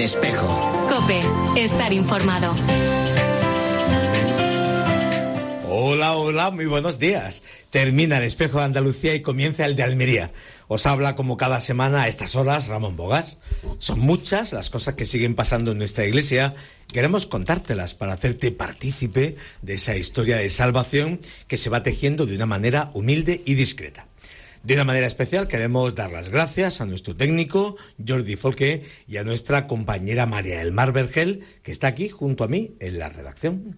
Espejo. COPE. Estar informado. Hola, muy buenos días. Termina el Espejo de Andalucía y comienza el de Almería. Os habla como cada semana a estas horas Ramón Bogas. Son muchas las cosas que siguen pasando en nuestra iglesia. Queremos contártelas para hacerte partícipe de esa historia de salvación que se va tejiendo de una manera humilde y discreta. De una manera especial queremos dar las gracias a nuestro técnico Jordi Folque y a nuestra compañera María del Mar Vergel, que está aquí junto a mí en la redacción.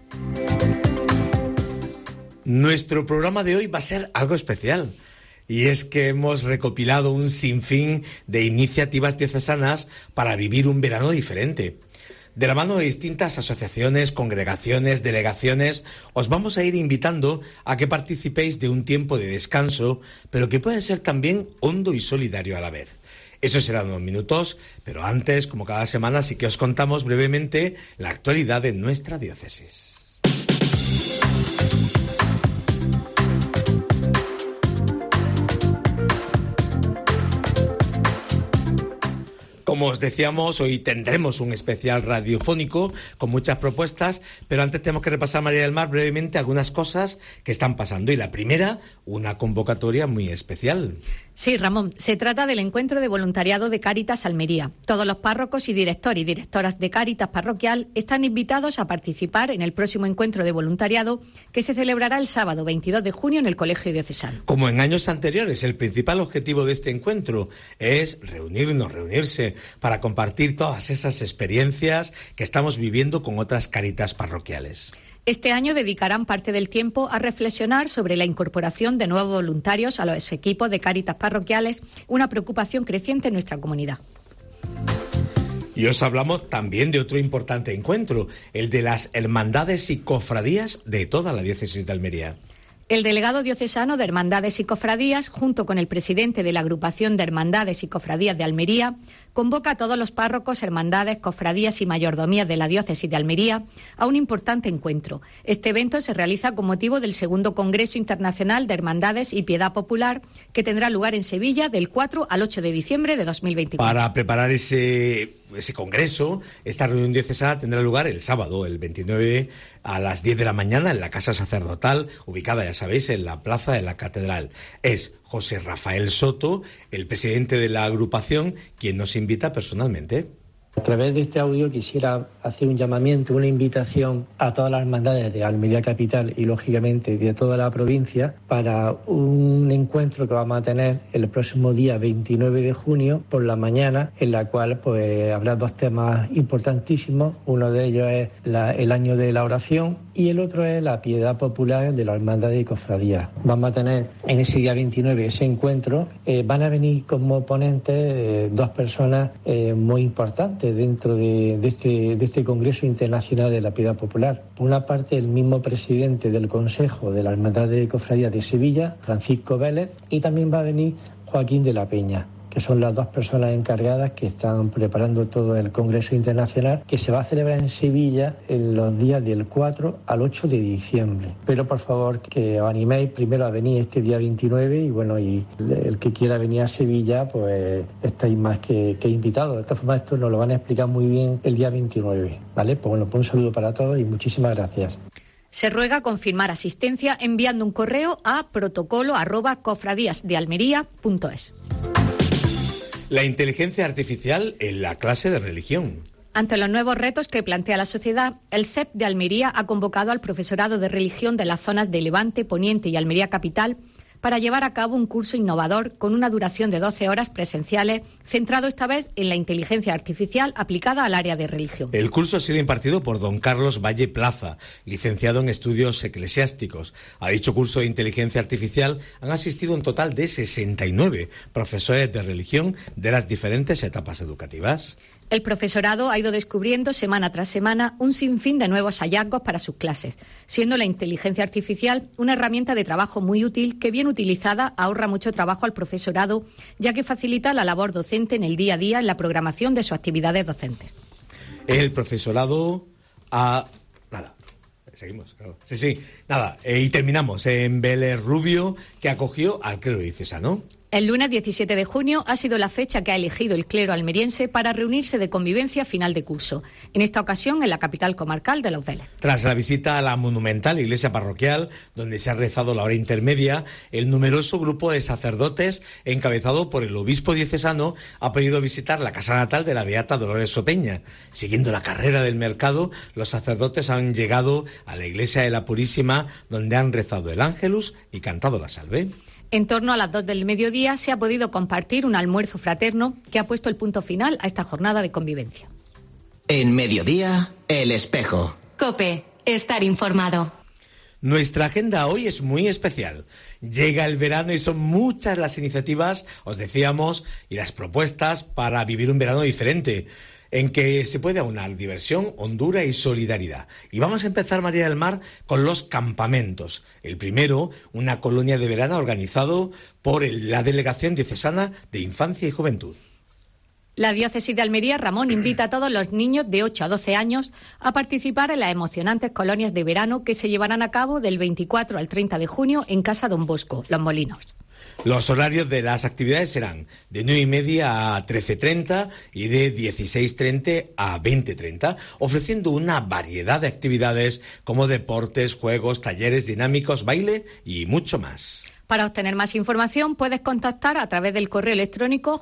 Nuestro programa de hoy va a ser algo especial. Y es que hemos recopilado un sinfín de iniciativas diocesanas para vivir un verano diferente. De la mano de distintas asociaciones, congregaciones, delegaciones, os vamos a ir invitando a que participéis de un tiempo de descanso, pero que puede ser también hondo y solidario a la vez. Eso será en unos minutos, pero antes, como cada semana, sí que os contamos brevemente la actualidad de nuestra diócesis. Como os decíamos, hoy tendremos un especial radiofónico con muchas propuestas, pero antes tenemos que repasar, María del Mar, brevemente algunas cosas que están pasando. Y la primera, una convocatoria muy especial. Sí, Ramón, se trata del encuentro de voluntariado de Cáritas Almería. Todos los párrocos y directores y directoras de Cáritas parroquial están invitados a participar en el próximo encuentro de voluntariado que se celebrará el sábado 22 de junio en el Colegio Diocesano. Como en años anteriores, el principal objetivo de este encuentro es reunirse para compartir todas esas experiencias que estamos viviendo con otras Cáritas parroquiales. Este año dedicarán parte del tiempo a reflexionar sobre la incorporación de nuevos voluntarios a los equipos de Cáritas parroquiales, una preocupación creciente en nuestra comunidad. Y os hablamos también de otro importante encuentro, el de las hermandades y cofradías de toda la diócesis de Almería. El delegado diocesano de Hermandades y Cofradías, junto con el presidente de la Agrupación de Hermandades y Cofradías de Almería, convoca a todos los párrocos, hermandades, cofradías y mayordomías de la diócesis de Almería a un importante encuentro. Este evento se realiza con motivo del segundo Congreso Internacional de Hermandades y Piedad Popular, que tendrá lugar en Sevilla del 4 al 8 de diciembre de 2024. Para preparar ese congreso, esta reunión diocesana tendrá lugar el sábado, el 29, a las 10 de la mañana en la Casa Sacerdotal, ubicada, ya sabéis, en la Plaza de la Catedral. Es José Rafael Soto, el presidente de la agrupación, quien nos invita personalmente. A través de este audio quisiera hacer un llamamiento, una invitación a todas las hermandades de Almería Capital y, lógicamente, de toda la provincia para un encuentro que vamos a tener el próximo día 29 de junio por la mañana, en la cual pues habrá dos temas importantísimos. Uno de ellos es el año de la oración y el otro es la piedad popular de las hermandades y cofradías. Vamos a tener en ese día 29 ese encuentro. Van a venir como ponentes dos personas muy importantes dentro de este Congreso Internacional de la Piedad Popular. Por una parte, el mismo presidente del Consejo de la Hermandad de Cofradías de Sevilla, Francisco Vélez, y también va a venir Joaquín de la Peña, que son las dos personas encargadas que están preparando todo el Congreso Internacional, que se va a celebrar en Sevilla en los días del 4 al 8 de diciembre. Pero por favor que os animéis primero a venir este día 29 y bueno, y el que quiera venir a Sevilla, pues estáis más que invitados. De todas formas, esto nos lo van a explicar muy bien el día 29, ¿vale? Pues bueno, pues un saludo para todos y muchísimas gracias. Se ruega confirmar asistencia enviando un correo a protocolo@cofradíasdealmería.es. La inteligencia artificial en la clase de religión. Ante los nuevos retos que plantea la sociedad, el CEP de Almería ha convocado al profesorado de religión de las zonas de Levante, Poniente y Almería Capital para llevar a cabo un curso innovador con una duración de 12 horas presenciales, centrado esta vez en la inteligencia artificial aplicada al área de religión. El curso ha sido impartido por don Carlos Valle Plaza, licenciado en estudios eclesiásticos. A dicho curso de inteligencia artificial han asistido un total de 69 profesores de religión de las diferentes etapas educativas. El profesorado ha ido descubriendo semana tras semana un sinfín de nuevos hallazgos para sus clases, siendo la inteligencia artificial una herramienta de trabajo muy útil que, bien utilizada, ahorra mucho trabajo al profesorado, ya que facilita la labor docente en el día a día en la programación de sus actividades docentes. El profesorado ha... Seguimos, claro. Sí. Y terminamos en Vélez Rubio, que acogió al clero diocesano. El lunes 17 de junio ha sido la fecha que ha elegido el clero almeriense para reunirse de convivencia a final de curso, en esta ocasión en la capital comarcal de Los Vélez. Tras la visita a la monumental iglesia parroquial, donde se ha rezado la hora intermedia, el numeroso grupo de sacerdotes, encabezado por el obispo diocesano, ha podido visitar la casa natal de la beata Dolores Sopeña. Siguiendo la carrera del mercado, los sacerdotes han llegado a la iglesia de la Purísima, donde han rezado el Ángelus y cantado la Salve. En torno a las 2 del mediodía se ha podido compartir un almuerzo fraterno que ha puesto el punto final a esta jornada de convivencia. En Mediodía, El Espejo. COPE, estar informado. Nuestra agenda hoy es muy especial. Llega el verano y son muchas las iniciativas, os decíamos, y las propuestas para vivir un verano diferente, en que se puede aunar diversión, hondura y solidaridad. Y vamos a empezar, María del Mar, con los campamentos. El primero, una colonia de verano organizado por la Delegación Diocesana de Infancia y Juventud. La Diócesis de Almería, Ramón, invita a todos los niños de 8 a 12 años a participar en las emocionantes colonias de verano que se llevarán a cabo del 24 al 30 de junio en Casa Don Bosco, Los Molinos. Los horarios de las actividades serán de 9:30 a 13:30 y de 16:30 a 20:30, ofreciendo una variedad de actividades como deportes, juegos, talleres dinámicos, baile y mucho más. Para obtener más información puedes contactar a través del correo electrónico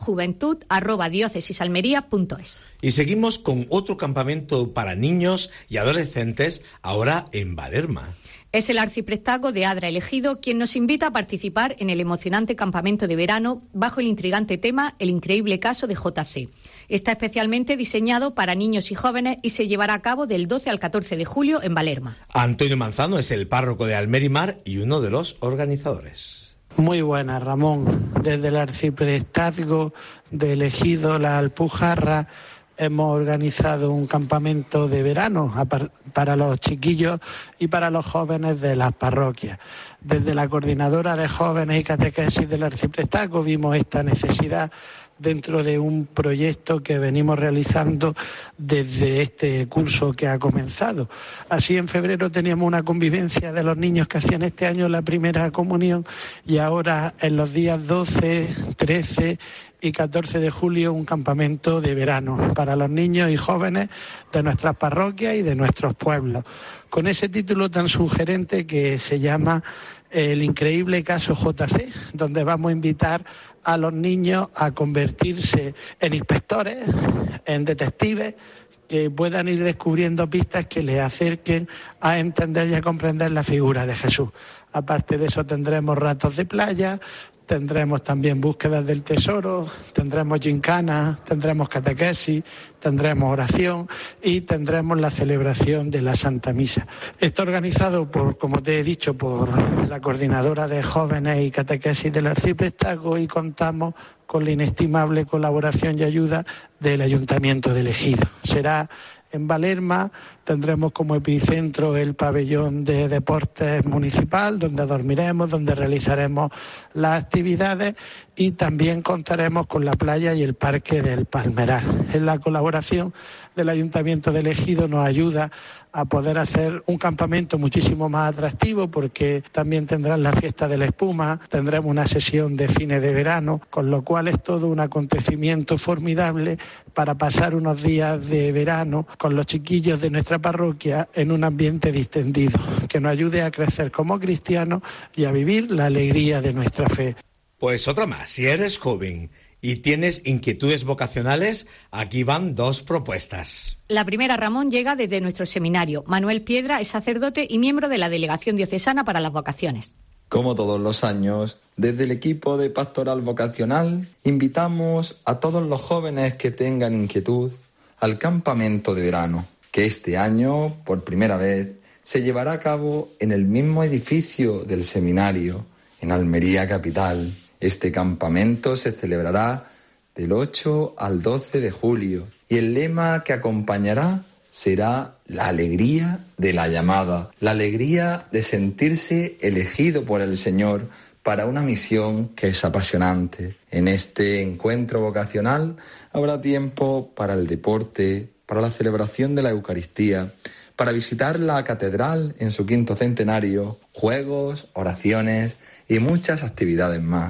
juventud@diocesesalmería.es. Y seguimos con otro campamento para niños y adolescentes, ahora en Valerma. Es el arciprestazgo de Adra Elegido quien nos invita a participar en el emocionante campamento de verano bajo el intrigante tema El increíble caso de JC. Está especialmente diseñado para niños y jóvenes y se llevará a cabo del 12 al 14 de julio en Valerma. Antonio Manzano es el párroco de Almerimar y uno de los organizadores. Muy buena, Ramón. Desde el arciprestazgo de Elegido, la Alpujarra, hemos organizado un campamento de verano para los chiquillos y para los jóvenes de las parroquias. Desde la coordinadora de jóvenes y catequesis del arciprestazgo vimos esta necesidad dentro de un proyecto que venimos realizando desde este curso que ha comenzado. Así, en febrero teníamos una convivencia de los niños que hacían este año la primera comunión y ahora en los días 12, 13 y 14 de julio un campamento de verano para los niños y jóvenes de nuestras parroquias y de nuestros pueblos, con ese título tan sugerente que se llama El increíble caso JC, donde vamos a invitar a los niños a convertirse en inspectores, en detectives, que puedan ir descubriendo pistas que les acerquen a entender y a comprender la figura de Jesús. Aparte de eso tendremos ratos de playa, tendremos también búsquedas del tesoro, tendremos gincanas, tendremos catequesis, tendremos oración y tendremos la celebración de la Santa Misa. Está organizado por, como te he dicho, por la coordinadora de jóvenes y catequesis del arciprestazgo y contamos con la inestimable colaboración y ayuda del Ayuntamiento de Elegido. Será en Valerma, tendremos como epicentro el pabellón de deportes municipal, donde dormiremos, donde realizaremos las actividades y también contaremos con la playa y el parque del Palmeral. En la colaboración del Ayuntamiento de Elegido nos ayuda a poder hacer un campamento muchísimo más atractivo porque también tendrán la fiesta de la espuma, tendremos una sesión de cine de verano, con lo cual es todo un acontecimiento formidable para pasar unos días de verano con los chiquillos de nuestra parroquia en un ambiente distendido, que nos ayude a crecer como cristianos y a vivir la alegría de nuestra fe. Pues otra más, si eres joven y tienes inquietudes vocacionales, aquí van dos propuestas. La primera, Ramón, llega desde nuestro seminario. Manuel Piedra es sacerdote y miembro de la Delegación Diocesana para las Vocaciones. Como todos los años, desde el equipo de Pastoral Vocacional, invitamos a todos los jóvenes que tengan inquietud al campamento de verano, que este año, por primera vez, se llevará a cabo en el mismo edificio del seminario, en Almería capital. Este campamento se celebrará del 8 al 12 de julio y el lema que acompañará será la alegría de la llamada, la alegría de sentirse elegido por el Señor para una misión que es apasionante. En este encuentro vocacional habrá tiempo para el deporte, para la celebración de la Eucaristía, para visitar la catedral en su 5º centenario, juegos, oraciones y muchas actividades más.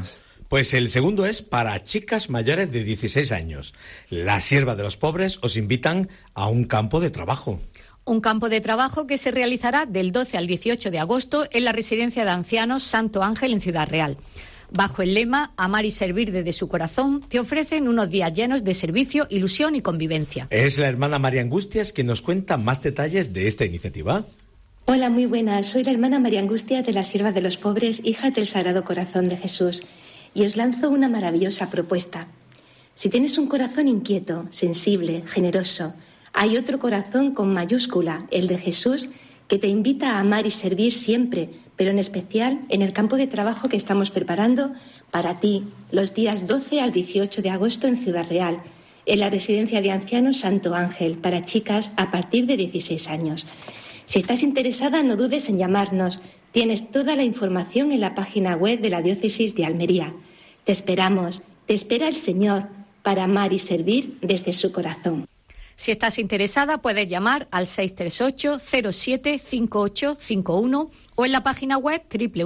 Pues el segundo es para chicas mayores de 16 años. Las Siervas de los Pobres os invitan a un campo de trabajo. Un campo de trabajo que se realizará del 12 al 18 de agosto en la residencia de ancianos Santo Ángel en Ciudad Real. Bajo el lema Amar y servir desde su corazón, te ofrecen unos días llenos de servicio, ilusión y convivencia. Es la hermana María Angustias quien nos cuenta más detalles de esta iniciativa. Hola, muy buenas. Soy la hermana María Angustias de las Siervas de los Pobres, hija del Sagrado Corazón de Jesús. Y os lanzo una maravillosa propuesta. Si tienes un corazón inquieto, sensible, generoso, hay otro corazón con mayúscula, el de Jesús, que te invita a amar y servir siempre, pero en especial en el campo de trabajo que estamos preparando para ti, los días 12 al 18 de agosto en Ciudad Real, en la residencia de ancianos Santo Ángel, para chicas a partir de 16 años. Si estás interesada, no dudes en llamarnos. Tienes toda la información en la página web de la Diócesis de Almería. Te esperamos, te espera el Señor para amar y servir desde su corazón. Si estás interesada, puedes llamar al 638-07-5851 o en la página web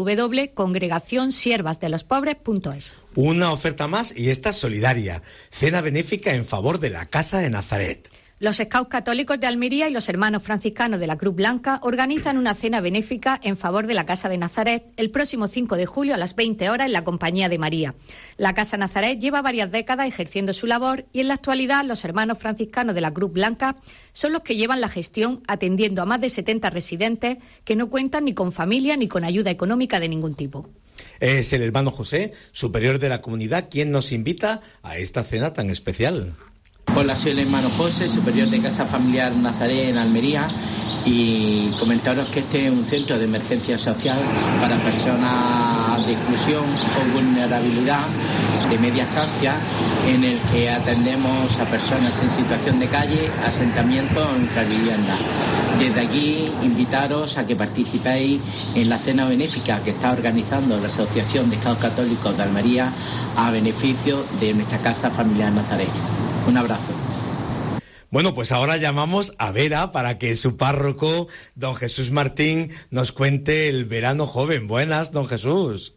www.congregacionsiervasdelospobres.es. Una oferta más y esta solidaria. Cena benéfica en favor de la Casa de Nazaret. Los Scouts Católicos de Almería y los Hermanos Franciscanos de la Cruz Blanca organizan una cena benéfica en favor de la Casa de Nazaret el próximo 5 de julio a las 20 horas en la Compañía de María. La Casa Nazaret lleva varias décadas ejerciendo su labor y en la actualidad los Hermanos Franciscanos de la Cruz Blanca son los que llevan la gestión atendiendo a más de 70 residentes que no cuentan ni con familia ni con ayuda económica de ningún tipo. Es el hermano José, superior de la comunidad, quien nos invita a esta cena tan especial. Hola, soy el hermano José, superior de Casa Familiar Nazaret en Almería, y comentaros que este es un centro de emergencia social para personas de exclusión o vulnerabilidad de media estancia, en el que atendemos a personas en situación de calle, asentamientos o infraviviendas. Desde aquí invitaros a que participéis en la cena benéfica que está organizando la Asociación de Scouts Católicos de Almería a beneficio de nuestra Casa Familiar Nazaret. Un abrazo. Bueno, pues ahora llamamos a Vera para que su párroco, don Jesús Martín, nos cuente el verano joven. Buenas, don Jesús.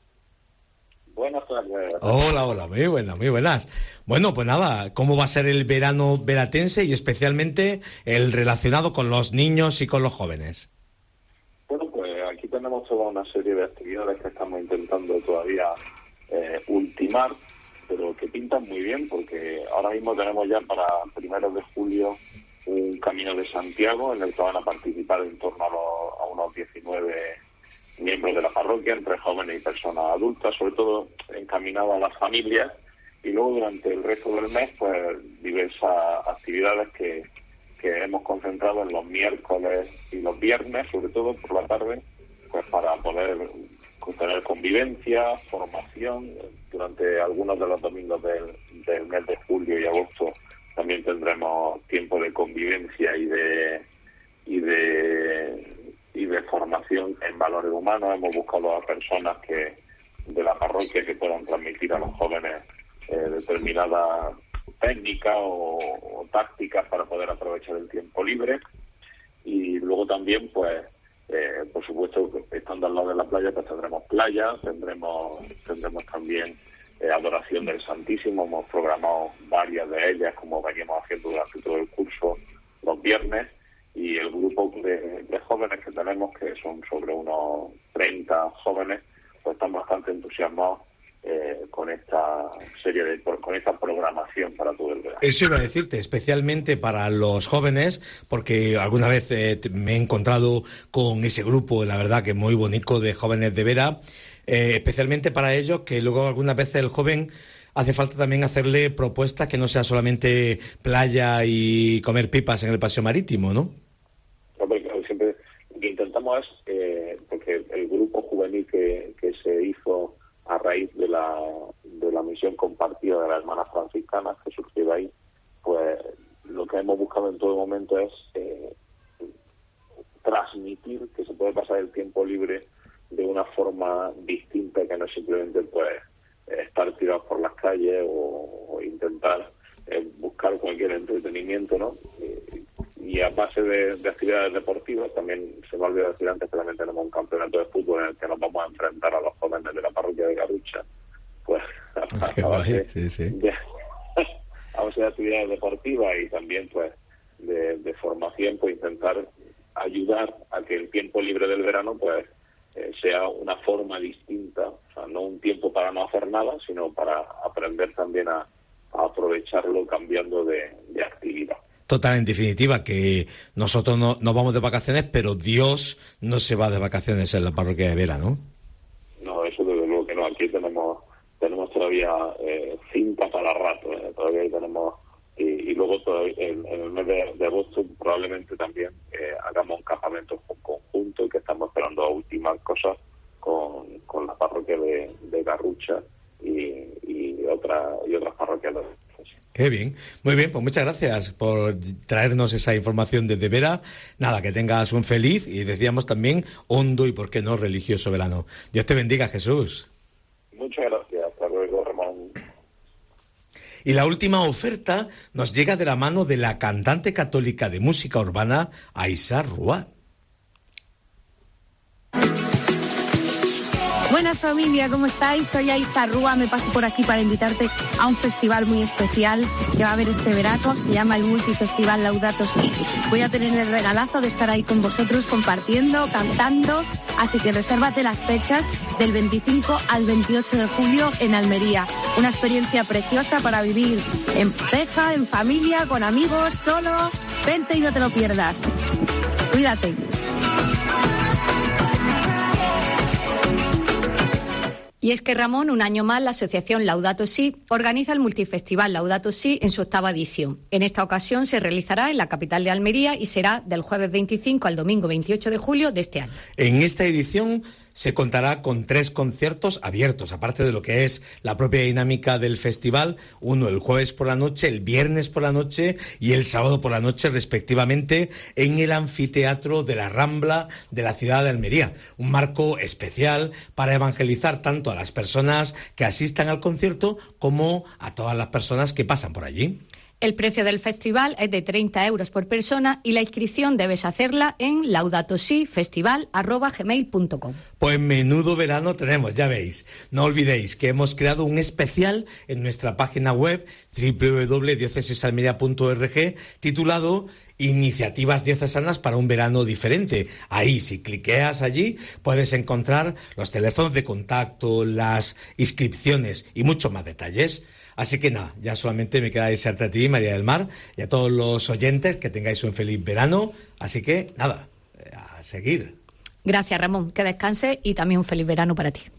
Buenas tardes. Hola, muy buenas. Bueno, pues nada, ¿cómo va a ser el verano veratense y especialmente el relacionado con los niños y con los jóvenes? Bueno, pues aquí tenemos toda una serie de actividades que estamos intentando todavía ultimar, pero que pintan muy bien, porque ahora mismo tenemos ya para 1 de julio un Camino de Santiago en el que van a participar en torno a unos 19 miembros de la parroquia, entre jóvenes y personas adultas, sobre todo encaminado a las familias, y luego durante el resto del mes pues diversas actividades que hemos concentrado en los miércoles y los viernes, sobre todo por la tarde, pues para poder tener convivencia, formación. Durante algunos de los domingos del mes de julio y agosto también tendremos tiempo de convivencia y de formación en valores humanos. Hemos buscado a personas de la parroquia que puedan transmitir a los jóvenes determinadas técnicas o tácticas para poder aprovechar el tiempo libre. Y luego también, pues, por supuesto, estando al lado de la playa, pues tendremos playa, tendremos también adoración del Santísimo. Hemos programado varias de ellas, como veníamos haciendo durante todo el curso los viernes, y el grupo de jóvenes que tenemos, que son sobre unos 30 jóvenes, pues están bastante entusiasmados con esta con esta programación para todo el verano. Eso iba a decirte, especialmente para los jóvenes, porque alguna vez me he encontrado con ese grupo, la verdad que muy bonito, de jóvenes de Vera, especialmente para ellos, que luego algunas veces el joven hace falta también hacerle propuestas que no sea solamente playa y comer pipas en el paseo marítimo, ¿no? Siempre lo que intentamos es, porque el grupo juvenil que se hizo a raíz de la misión compartida de las hermanas franciscanas que surgió de ahí, pues lo que hemos buscado en todo momento es transmitir que se puede pasar el tiempo libre de una forma distinta, que no simplemente pues estar tirados por las calles o intentar buscar cualquier entretenimiento, ¿no? Y a base de actividades deportivas, también se me ha olvidado decir antes que también tenemos un campeonato de fútbol en el que nos vamos a enfrentar a los jóvenes de la parroquia de Garrucha, pues a base de actividades deportivas y también pues de formación, pues intentar ayudar a que el tiempo libre del verano pues sea una forma distinta, o sea, no un tiempo para no hacer nada, sino para aprender también a aprovecharlo cambiando de actividad. Total, en definitiva, que nosotros no vamos de vacaciones, pero Dios no se va de vacaciones en la parroquia de Vera, ¿no? No, eso desde luego que no. Aquí tenemos todavía cinta para rato, todavía tenemos, y luego todavía, en el mes de agosto probablemente también hagamos un campamento conjunto, que estamos esperando a ultimar cosas con la parroquia de Garrucha y otras parroquias de la diócesis. Qué bien, muy bien, pues muchas gracias por traernos esa información desde Vera. Nada, que tengas un feliz y decíamos también hondo y por qué no religioso verano. Dios te bendiga, Jesús. Muchas gracias, hasta luego, Ramón. Y la última oferta nos llega de la mano de la cantante católica de música urbana Aisha Rúa. Buenas familia, ¿cómo estáis? Soy Aisha Rúa, me paso por aquí para invitarte a un festival muy especial que va a haber este verano, se llama el Multifestival Laudato Si. Voy a tener el regalazo de estar ahí con vosotros compartiendo, cantando, así que resérvate las fechas del 25 al 28 de julio en Almería. Una experiencia preciosa para vivir en pareja, en familia, con amigos, solo. Vente y no te lo pierdas. Cuídate. Y es que, Ramón, un año más la asociación Laudato Si organiza el multifestival Laudato Si en su 8ª edición. En esta ocasión se realizará en la capital de Almería y será del jueves 25 al domingo 28 de julio de este año. En esta edición se contará con 3 conciertos abiertos, aparte de lo que es la propia dinámica del festival, uno el jueves por la noche, el viernes por la noche y el sábado por la noche, respectivamente, en el anfiteatro de la Rambla de la ciudad de Almería. Un marco especial para evangelizar tanto a las personas que asistan al concierto como a todas las personas que pasan por allí. El precio del festival es de 30 euros por persona y la inscripción debes hacerla en laudatosifestival@gmail.com. Pues menudo verano tenemos, ya veis. No olvidéis que hemos creado un especial en nuestra página web www.diócesisalmería.org titulado Iniciativas diocesanas para un verano diferente. Ahí, si cliqueas allí, puedes encontrar los teléfonos de contacto, las inscripciones y muchos más detalles. Así que nada, ya solamente me queda desearte a ti, María del Mar, y a todos los oyentes que tengáis un feliz verano. Así que nada, a seguir. Gracias, Ramón, que descanse y también un feliz verano para ti.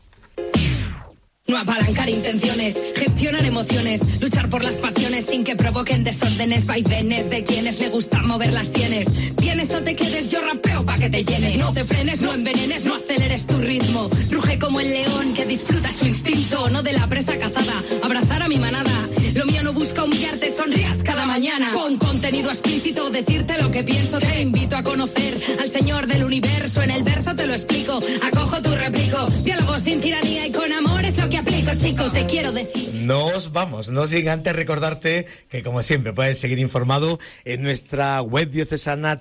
No apalancar intenciones, gestionar emociones, luchar por las pasiones sin que provoquen desórdenes, vaivenes de quienes le gusta mover las sienes. Vienes o te quedes, yo rapeo pa' que te llenes. No te frenes, no envenenes, no aceleres tu ritmo. Ruge como el león que disfruta su instinto, no de la presa cazada, abrazar a mi manada. Lo mío no busca humillarte, sonrías cada mañana. Con contenido explícito, decirte lo que pienso. Te invito a conocer al Señor del Universo. En el verso te lo explico, acojo tu replico. Diálogo sin tiranía y con amor es lo que aplico, chico, te quiero decir. Nos vamos, no sin antes recordarte que, como siempre, puedes seguir informado en nuestra web diocesana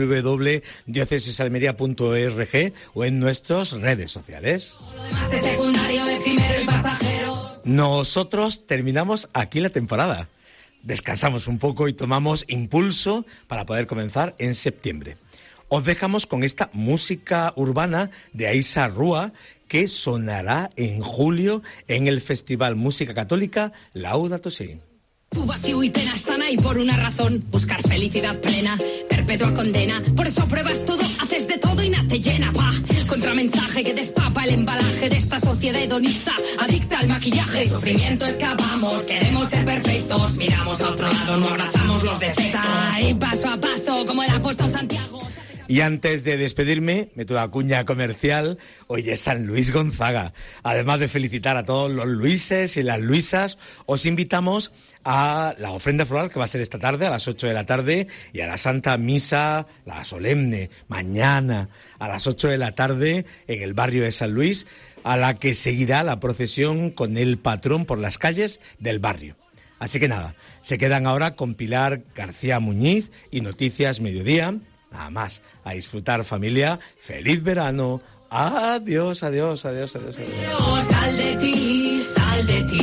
www.diocesisalmería.org o en nuestras redes sociales. Lo demás es secundario, efímero y pasajero. Nosotros terminamos aquí la temporada. Descansamos un poco y tomamos impulso para poder comenzar en septiembre. Os dejamos con esta música urbana de Aisha Rúa que sonará en julio en el Festival Música Católica Laudato Si. Tu vacío y pena están ahí por una razón, buscar felicidad plena, perpetua condena. Por eso pruebas todo, haces de todo y nada te llena, pa. Contramensaje que destapa el embalaje de esta sociedad hedonista, adicta al maquillaje. Sufrimiento escapamos, queremos ser perfectos, miramos a otro lado, no abrazamos los defectos. Y paso a paso, como el apóstol Santiago. Y antes de despedirme, meto la cuña comercial, hoy es San Luis Gonzaga. Además de felicitar a todos los Luises y las Luisas, os invitamos a la ofrenda floral que va a ser esta tarde a las 8 de la tarde y a la Santa Misa, la solemne, mañana a las 8 de la tarde en el barrio de San Luis, a la que seguirá la procesión con el patrón por las calles del barrio. Así que nada, se quedan ahora con Pilar García Muñiz y Noticias Mediodía. Nada más, a disfrutar familia, feliz verano, adiós, adiós, adiós, adiós, adiós. Sal de ti,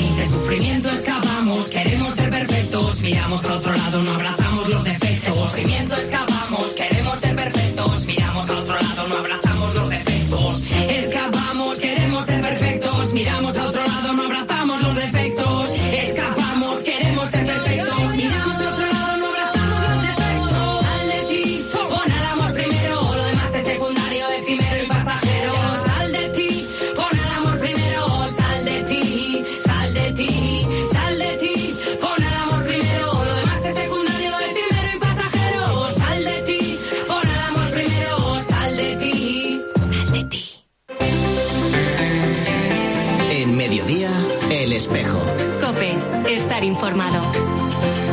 miramos a otro lado, no abrazamos los defectos. Movimiento escapamos, queremos ser perfectos. Miramos a otro lado, no abrazamos los defectos. Escapamos, queremos ser perfectos. Miramos a otro lado, no abrazamos los defectos. Escapamos, queremos ser perfectos. Miramos a otro lado, no abrazamos los defectos. Sal de ti, pon al amor primero. Lo demás es secundario, efímero y pasajero. Sal de ti, pon al amor primero. Sal de ti, sal de ti, sal de ti. Pon al amor primero. Lo demás es secundario, efímero y pasajero. Sal de ti, pon al amor primero. Sal de ti, sal de ti. En Mediodía, El Espejo. COPE. Estar informado.